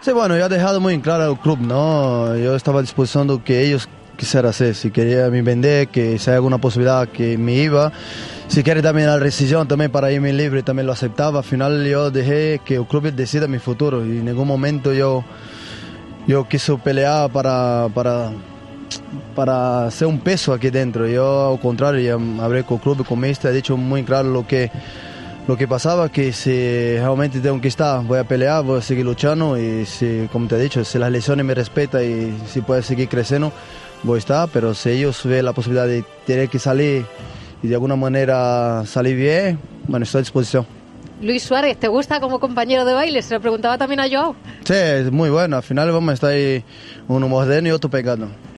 Sí, bueno, yo he dejado muy en claro al club, ¿no? Yo estaba a disposición de lo que ellos quisieran hacer. Si quería me vender, que si hay alguna posibilidad que me iba. Si quiere también la rescisión también para irme libre, también lo aceptaba. Al final yo dejé que el club decida mi futuro y en ningún momento yo quise pelear para ser un peso aquí dentro. Yo al contrario, ya hablé con el club, con el he dicho muy claro lo que pasaba, que si realmente tengo que estar, voy a pelear, voy a seguir luchando y si, como te he dicho, si las lesiones me respetan y si puedo seguir creciendo, voy a estar, pero si ellos ven la posibilidad de tener que salir y de alguna manera salir bien, bueno, estoy a disposición. Luis Suárez, ¿te gusta como compañero de baile? Se lo preguntaba también a Joao. Sí, es muy bueno, al final vamos a estar ahí uno mordiendo y otro pegando.